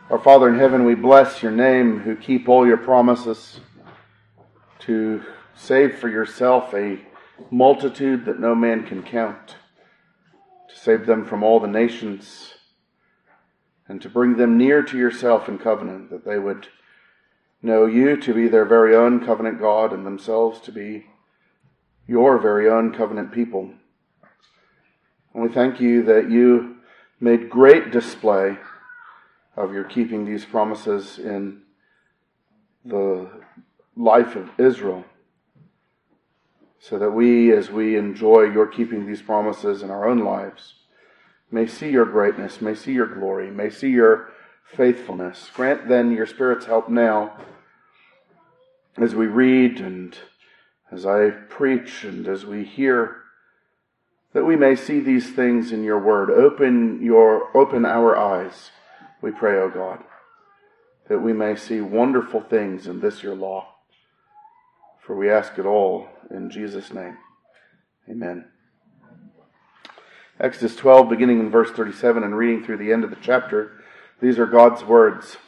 Our Father in heaven, we bless your name, who keep all your promises, to save for yourself a multitude that no man can count, to save them from all the nations, and to bring them near to yourself in covenant, that they would know you to be their very own covenant God, and themselves to be your very own covenant people. And we thank you that you made great display of your keeping these promises in the life of Israel, so that we, as we enjoy your keeping these promises in our own lives, may see your greatness, may see your glory, may see your faithfulness. Grant then your Spirit's help now as we read and as I preach and as we hear, that we may see these things in your word. Open our eyes, we pray, O God, that we may see wonderful things in this your law. For we ask it all in Jesus' name. Amen. Exodus 12, beginning in verse 37 and reading through the end of the chapter, these are God's words.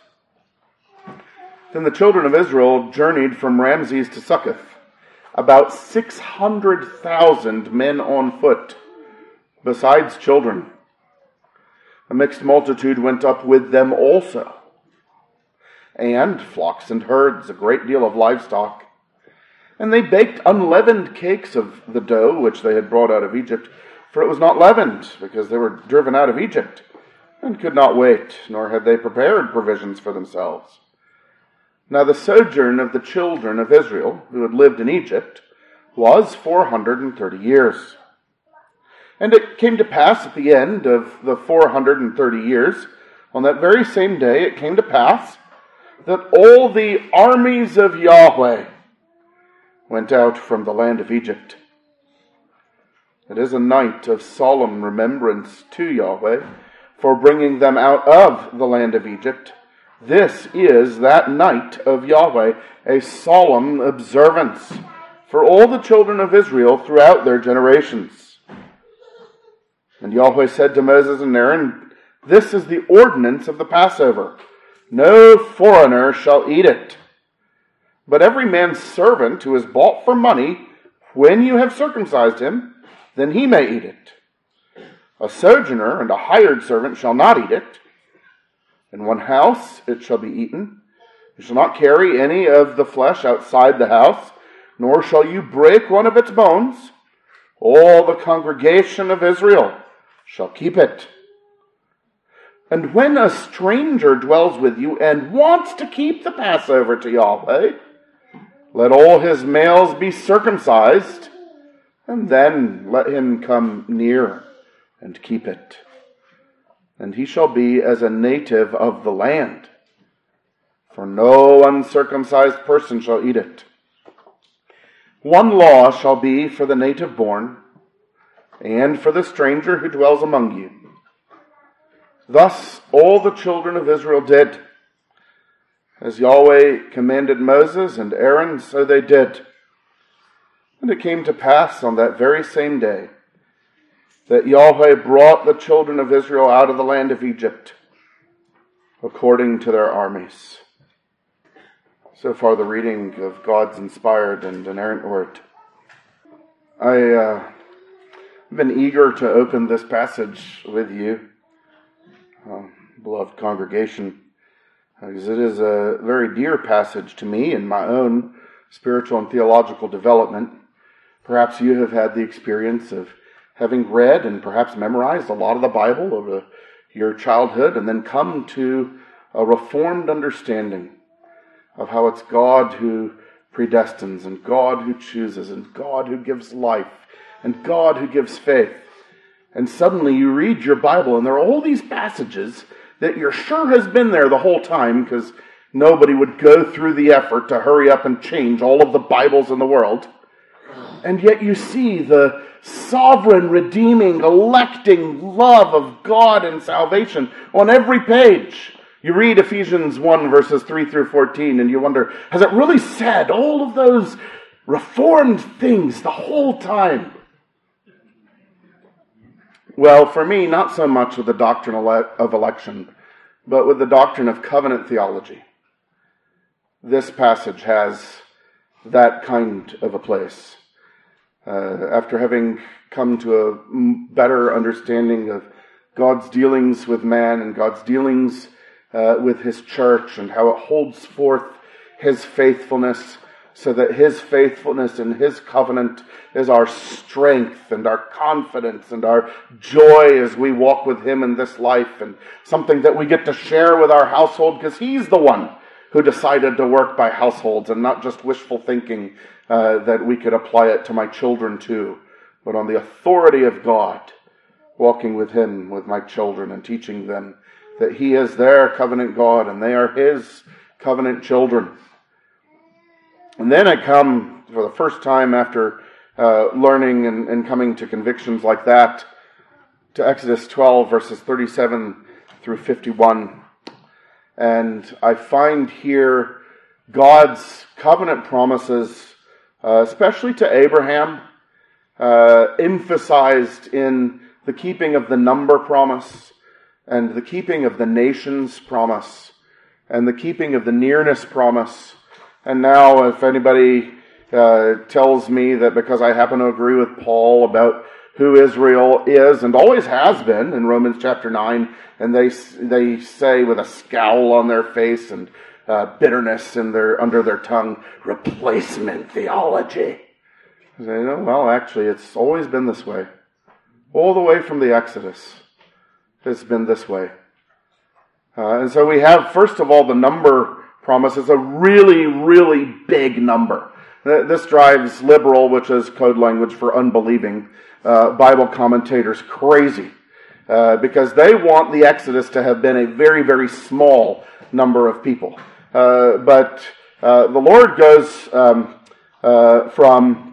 Then the children of Israel journeyed from Ramses to Succoth, about 600,000 men on foot, besides children. A mixed multitude went up with them also, and flocks and herds, a great deal of livestock. And they baked unleavened cakes of the dough which they had brought out of Egypt, for it was not leavened, because they were driven out of Egypt, and could not wait, nor had they prepared provisions for themselves. Now the sojourn of the children of Israel, who had lived in Egypt, was 430 years. And it came to pass at the end of the 430 years, on that very same day it came to pass, that all the armies of Yahweh went out from the land of Egypt. It is a night of solemn remembrance to Yahweh for bringing them out of the land of Egypt. This is that night of Yahweh, a solemn observance for all the children of Israel throughout their generations. And Yahweh said to Moses and Aaron, "This is the ordinance of the Passover. No foreigner shall eat it. But every man's servant who is bought for money, when you have circumcised him, then he may eat it. A sojourner and a hired servant shall not eat it. In one house it shall be eaten. You shall not carry any of the flesh outside the house, nor shall you break one of its bones. All the congregation of Israel shall keep it. And when a stranger dwells with you and wants to keep the Passover to Yahweh, let all his males be circumcised, and then let him come near and keep it. And he shall be as a native of the land, for no uncircumcised person shall eat it. One law shall be for the native born, and for the stranger who dwells among you. Thus all the children of Israel did. As Yahweh commanded Moses and Aaron, so they did. And it came to pass on that very same day that Yahweh brought the children of Israel out of the land of Egypt, according to their armies. So far the reading of God's inspired and inerrant word. I've been eager to open this passage with you, beloved congregation, because it is a very dear passage to me in my own spiritual and theological development. Perhaps you have had the experience of having read and perhaps memorized a lot of the Bible over your childhood and then come to a reformed understanding of how it's God who predestines and God who chooses and God who gives life and God who gives faith. And suddenly you read your Bible and there are all these passages that you're sure has been there the whole time, because nobody would go through the effort to hurry up and change all of the Bibles in the world. And yet you see the sovereign, redeeming, electing love of God and salvation on every page. You read Ephesians 1 verses 3 through 14 and you wonder, has it really said all of those reformed things the whole time? Well, for me, not so much with the doctrine of election, but with the doctrine of covenant theology. This passage has that kind of a place. After having come to a better understanding of God's dealings with man and God's dealings with His church and how it holds forth His faithfulness, so that His faithfulness and His covenant is our strength and our confidence and our joy as we walk with Him in this life, and something that we get to share with our household, because He's the one who decided to work by households and not just wishful thinking that we could apply it to my children too, but on the authority of God, walking with Him, with my children, and teaching them that He is their covenant God and they are His covenant children. And then I come, for the first time after learning and coming to convictions like that, to Exodus 12, verses 37 through 51. And I find here God's covenant promises, especially to Abraham, emphasized in the keeping of the number promise, and the keeping of the nations promise, and the keeping of the nearness promise. And now, if anybody tells me that because I happen to agree with Paul about who Israel is and always has been in Romans chapter 9, and they say with a scowl on their face and bitterness under their tongue, replacement theology. I say, no, well, actually, it's always been this way. All the way from the Exodus, it's been this way. And so we have, first of all, the number promise is a really, really big number. This drives liberal, which is code language for unbelieving, Bible commentators crazy. Because they want the Exodus to have been a very, very small number of people. But the Lord goes from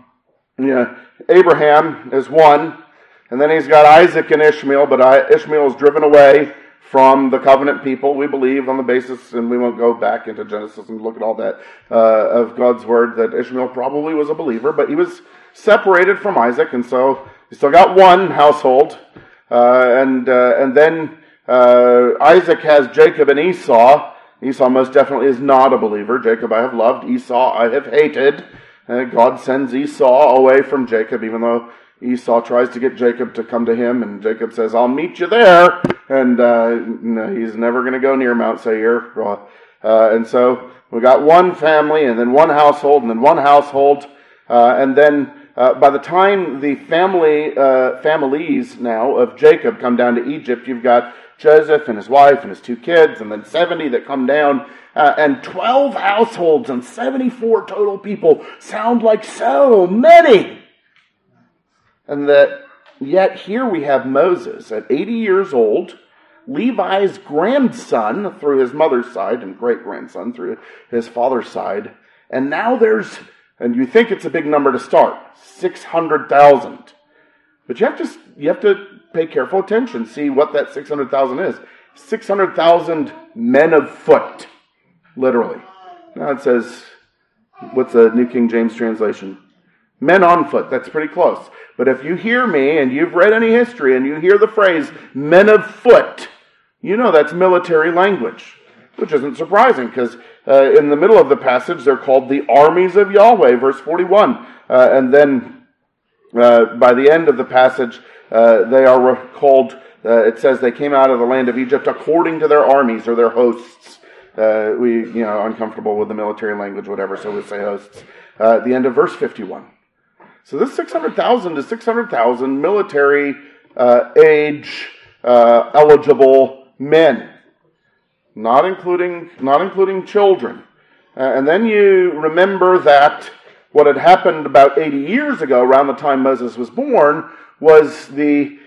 Abraham as one, and then He's got Isaac and Ishmael, but Ishmael is driven away from the covenant people, we believe, on the basis, and we won't go back into Genesis and look at all that, of God's word, that Ishmael probably was a believer, but he was separated from Isaac, and so he still got one household. And then Isaac has Jacob and Esau. Esau most definitely is not a believer. Jacob I have loved, Esau I have hated. God sends Esau away from Jacob, even though Esau tries to get Jacob to come to him, and Jacob says, I'll meet you there. And he's never going to go near Mount Seir. And so we got one family, and then one household, and then one household. And then by the time the families now of Jacob come down to Egypt, you've got Joseph and his wife and his 2 kids, and then 70 that come down, and 12 households and 74 total people sound like so many. And that yet here we have Moses at 80 years old, Levi's grandson through his mother's side and great-grandson through his father's side. And now and you think it's a big number to start, 600,000. But you have to pay careful attention, see what that 600,000 is. 600,000 men of foot, literally. Now it says, what's the New King James translation? Men on foot, that's pretty close. But if you hear me and you've read any history and you hear the phrase men of foot, you know that's military language, which isn't surprising because in the middle of the passage they're called the armies of Yahweh, verse 41. And then by the end of the passage they are called, it says they came out of the land of Egypt according to their armies or their hosts. Uncomfortable with the military language, whatever, so we say hosts. At the end of verse 51. So this 600,000 is 600,000 military age eligible men, not including children. And then you remember that what had happened about 80 years ago, around the time Moses was born, was the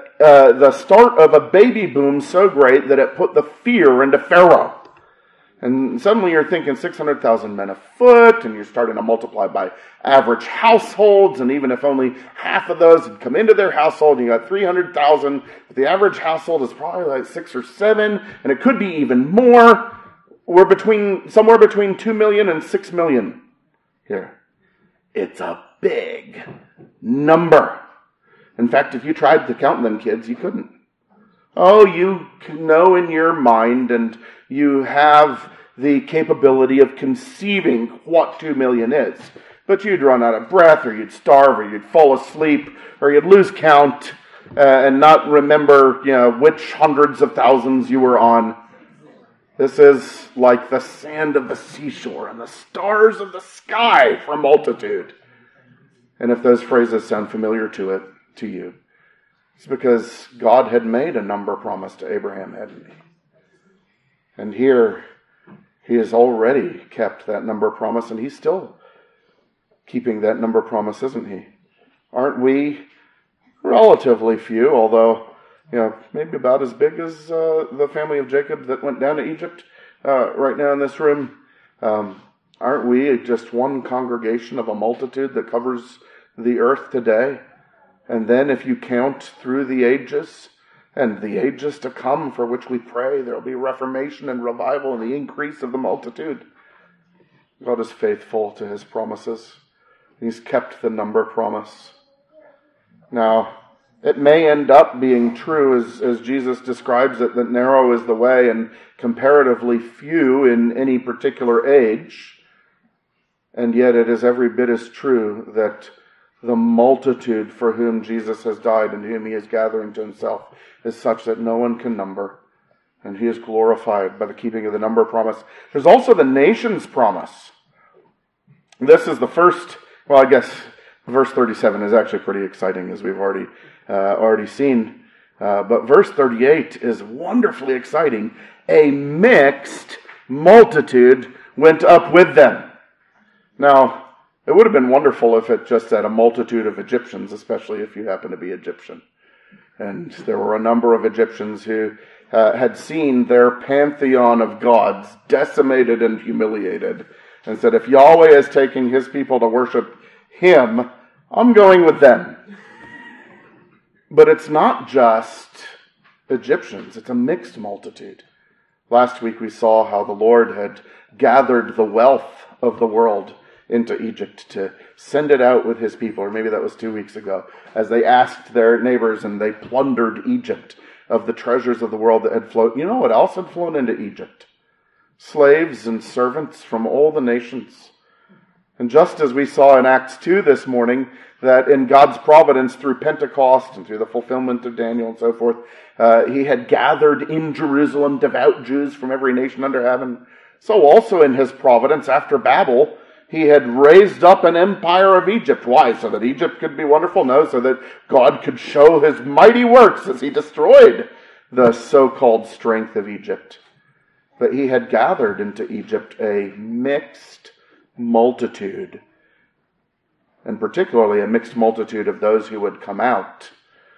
start of a baby boom so great that it put the fear into Pharaoh. And suddenly you're thinking 600,000 men afoot, and you're starting to multiply by average households, and even if only half of those had come into their household, you got 300,000. The average household is probably like 6 or 7, and it could be even more. We're somewhere between 2 million and 6 million here. It's a big number. In fact, if you tried to count them kids, you couldn't. Oh, you know in your mind and you have the capability of conceiving what 2 million is. But you'd run out of breath, or you'd starve, or you'd fall asleep, or you'd lose count and not remember, which hundreds of thousands you were on. This is like the sand of the seashore and the stars of the sky for multitude. And if those phrases sound familiar to you, it's because God had made a number promise to Abraham, hadn't he? And here, he has already kept that number promise, and he's still keeping that number promise, isn't he? Aren't we relatively few, although, maybe about as big as the family of Jacob that went down to Egypt right now in this room? Aren't we just one congregation of a multitude that covers the earth today? And then if you count through the ages and the ages to come for which we pray, there will be reformation and revival and the increase of the multitude. God is faithful to his promises. He's kept the number promise. Now, it may end up being true, as Jesus describes it, that narrow is the way and comparatively few in any particular age. And yet it is every bit as true that the multitude for whom Jesus has died and whom he is gathering to himself is such that no one can number. And he is glorified by the keeping of the number promise. There's also the nation's promise. This is the first, well, I guess verse 37 is actually pretty exciting, as we've already seen. But verse 38 is wonderfully exciting. A mixed multitude went up with them. Now, it would have been wonderful if it just said a multitude of Egyptians, especially if you happen to be Egyptian. And there were a number of Egyptians who had seen their pantheon of gods decimated and humiliated, and said, if Yahweh is taking his people to worship him, I'm going with them. But it's not just Egyptians, it's a mixed multitude. Last week we saw how the Lord had gathered the wealth of the world into Egypt to send it out with his people, or maybe that was 2 weeks ago, as they asked their neighbors and they plundered Egypt of the treasures of the world that had flown. You know what else had flown into Egypt? Slaves and servants from all the nations. And just as we saw in Acts 2 this morning, that in God's providence through Pentecost and through the fulfillment of Daniel and so forth, he had gathered in Jerusalem devout Jews from every nation under heaven. So also in his providence after Babel, he had raised up an empire of Egypt. Why? So that Egypt could be wonderful? No, so that God could show his mighty works as he destroyed the so-called strength of Egypt. But he had gathered into Egypt a mixed multitude, and particularly a mixed multitude of those who would come out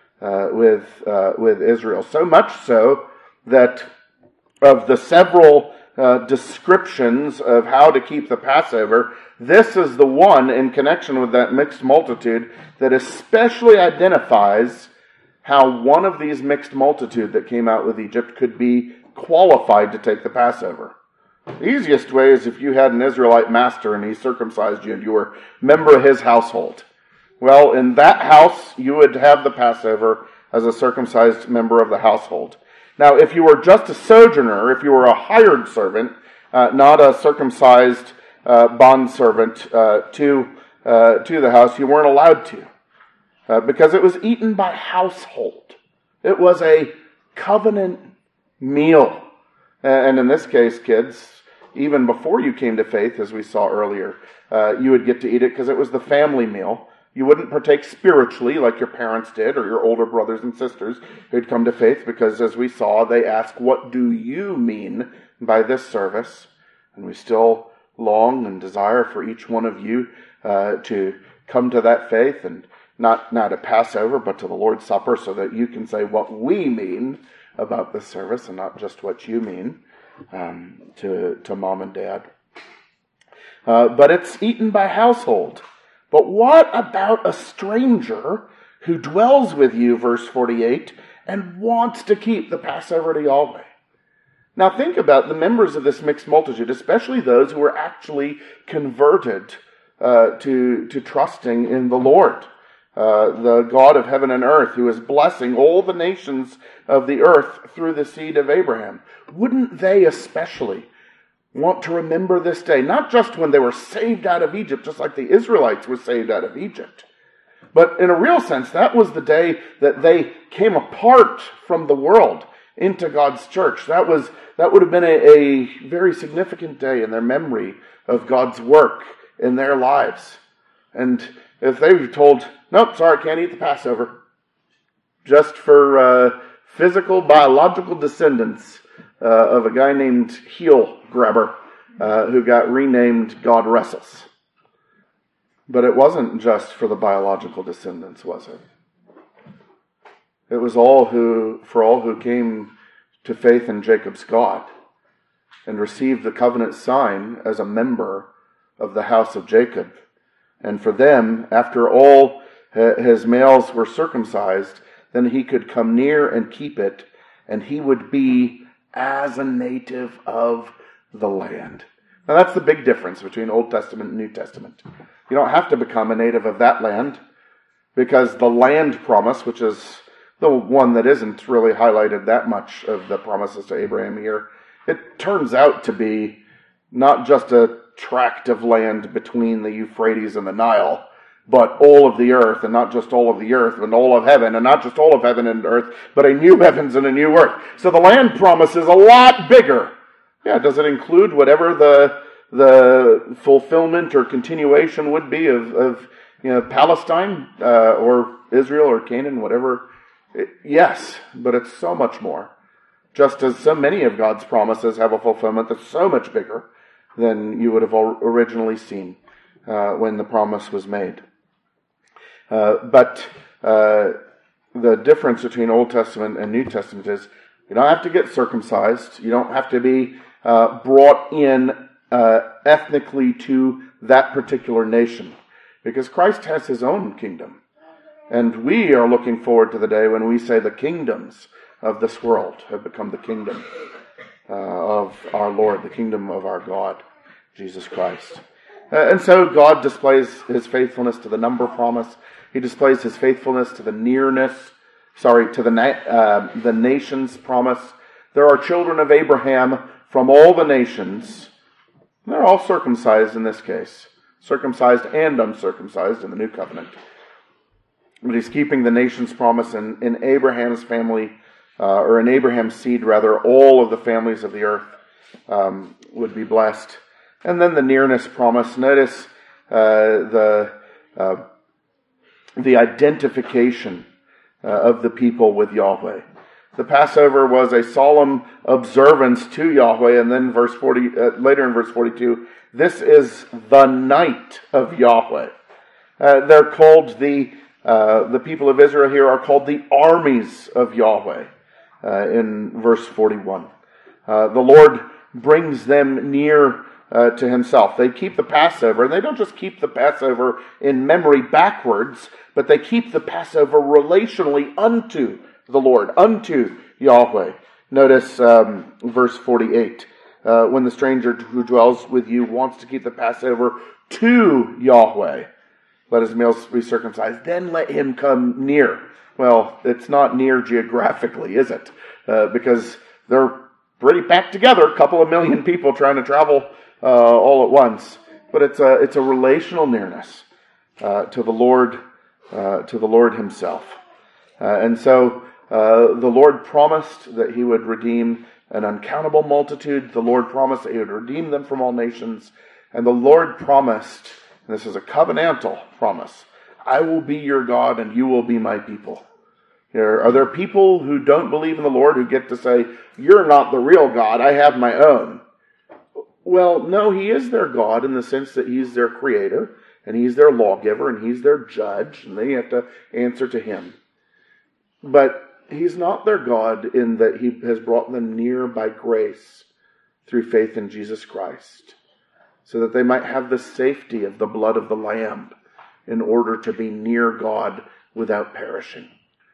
with Israel. So much so that of the several descriptions of how to keep the Passover, this is the one in connection with that mixed multitude that especially identifies how one of these mixed multitude that came out with Egypt could be qualified to take the Passover. The easiest way is if you had an Israelite master and he circumcised you and you were a member of his household. Well, in that house, you would have the Passover as a circumcised member of the household. Now, if you were just a sojourner, if you were a hired servant, not a circumcised bondservant to the house, you weren't allowed to, because it was eaten by household. It was a covenant meal. And in this case, kids, even before you came to faith, as we saw earlier, you would get to eat it because it was the family meal. You wouldn't partake spiritually like your parents did or your older brothers and sisters who'd come to faith because, as we saw, they ask, what do you mean by this service? And we still long and desire for each one of you to come to that faith, and not at Passover, but to the Lord's Supper, so that you can say what we mean about this service and not just what you mean to mom and dad. But it's eaten by household. But what about a stranger who dwells with you, verse 48, and wants to keep the Passover to Yahweh? Now think about the members of this mixed multitude, especially those who were actually converted to trusting in the Lord. the God of heaven and earth, who is blessing all the nations of the earth through the seed of Abraham. Wouldn't they especially want to remember this day, not just when they were saved out of Egypt, just like the Israelites were saved out of Egypt, but in a real sense, that was the day that they came apart from the world into God's church. That would have been a very significant day in their memory of God's work in their lives. And if they were told, nope, sorry, can't eat the Passover, just for physical, biological descendants of a guy named Heel Grabber, who got renamed God Wrestles. But it wasn't just for the biological descendants, was it? It was for all who came to faith in Jacob's God and received the covenant sign as a member of the house of Jacob. And for them, after all his males were circumcised, then he could come near and keep it, and he would be as a native of the land. Now that's the big difference between Old Testament and New Testament. You don't have to become a native of that land, because the land promise, which is the one that isn't really highlighted that much of the promises to Abraham here, it turns out to be not just a tract of land between the Euphrates and the Nile, but all of the earth, and not just all of the earth, and all of heaven, and not just all of heaven and earth, but a new heavens and a new earth. So the land promise is a lot bigger. Yeah, does it include whatever the fulfillment or continuation would be of Palestine or Israel or Canaan, whatever? Yes, but it's so much more. Just as so many of God's promises have a fulfillment that's so much bigger than you would have originally seen when the promise was made. But the difference between Old Testament and New Testament is you don't have to get circumcised. You don't have to be brought in ethnically to that particular nation, because Christ has his own kingdom. And we are looking forward to the day when we say the kingdoms of this world have become the kingdom of our Lord, the kingdom of our God, Jesus Christ. And so God displays his faithfulness to the number promise. He displays his faithfulness to the the nations promise. There are children of Abraham from all the nations. They're all circumcised in this case. Circumcised and uncircumcised in the new covenant. But he's keeping the nation's promise in Abraham's family, or in Abraham's seed rather, all of the families of the earth would be blessed. And then the nearness promise. Notice the identification of the people with Yahweh. The Passover was a solemn observance to Yahweh, and then later in verse 42, this is the night of Yahweh. They're called the people of Israel here are called the armies of Yahweh in verse 41. The Lord brings them near to himself. They keep the Passover, and they don't just keep the Passover in memory backwards, but they keep the Passover relationally unto the Lord, unto Yahweh. Notice verse 48. When the stranger who dwells with you wants to keep the Passover to Yahweh, let his males be circumcised, then let him come near. Well, it's not near geographically, is it? Because they're pretty packed together, a couple of million people trying to travel all at once. But it's a relational nearness to the Lord himself. And so the Lord promised that he would redeem an uncountable multitude. The Lord promised that he would redeem them from all nations. And the Lord promised, and this is a covenantal promise, I will be your God and you will be my people. Are there people who don't believe in the Lord who get to say, you're not the real God, I have my own? Well, no, he is their God in the sense that he's their creator, and he's their lawgiver, and he's their judge, and they have to answer to him. But he's not their God in that he has brought them near by grace through faith in Jesus Christ, so that they might have the safety of the blood of the Lamb in order to be near God without perishing.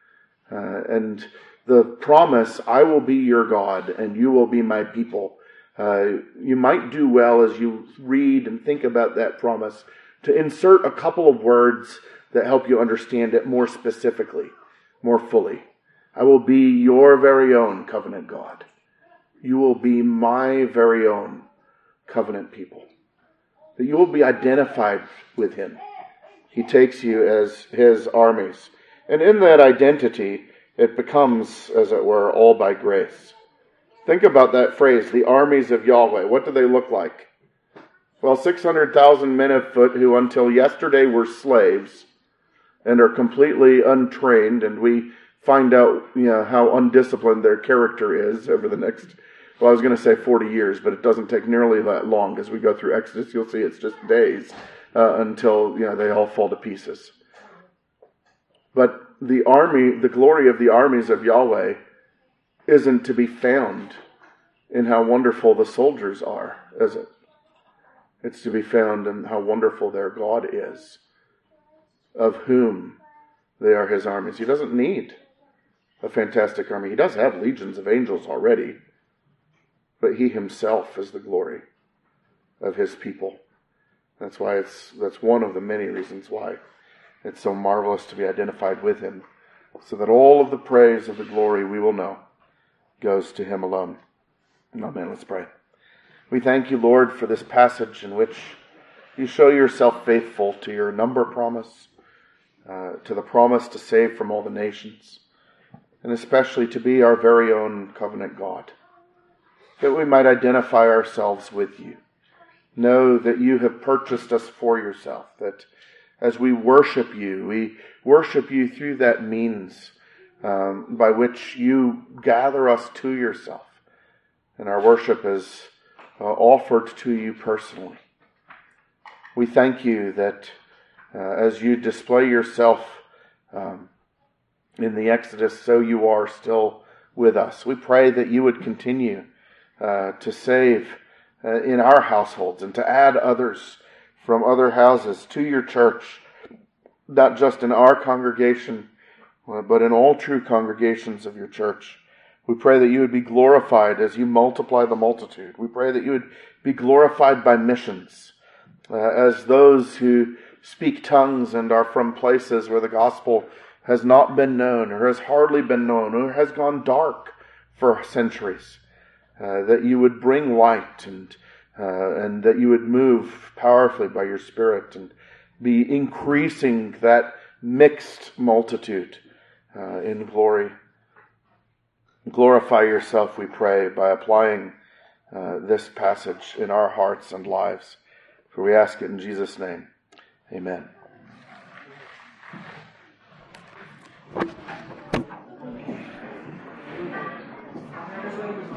And the promise, I will be your God and you will be my people. You might do well as you read and think about that promise to insert a couple of words that help you understand it more specifically, more fully. I will be your very own covenant God. You will be my very own covenant people. That you will be identified with him. He takes you as his armies. And in that identity, it becomes, as it were, all by grace. Think about that phrase, the armies of Yahweh. What do they look like? Well, 600,000 men of foot who until yesterday were slaves and are completely untrained, and we find out how undisciplined their character is over the next, well, I was going to say 40 years, but it doesn't take nearly that long. As we go through Exodus, you'll see it's just days until they all fall to pieces. But the army, the glory of the armies of Yahweh isn't to be found in how wonderful the soldiers are, is it? It's to be found in how wonderful their God is, of whom they are his armies. He doesn't need a fantastic army. He does have legions of angels already, but he himself is the glory of his people. That's one of the many reasons why it's so marvelous to be identified with him, so that all of the praise of the glory we will know goes to him alone. Amen. Let's pray. We thank you, Lord, for this passage in which you show yourself faithful to your number promise, to the promise to save from all the nations, and especially to be our very own covenant God, that we might identify ourselves with you. Know that you have purchased us for yourself, that as we worship you through that means by which you gather us to yourself. And our worship is offered to you personally. We thank you that as you display yourself in the Exodus, so you are still with us. We pray that you would continue to save in our households and to add others from other houses to your church, not just in our congregation, but in all true congregations of your church. We pray that you would be glorified as you multiply the multitude. We pray that you would be glorified by missions, as those who speak tongues and are from places where the gospel has not been known, or has hardly been known, or has gone dark for centuries. That you would bring light and that you would move powerfully by your Spirit and be increasing that mixed multitude in glory. Glorify yourself, we pray, by applying this passage in our hearts and lives. For we ask it in Jesus' name. Amen.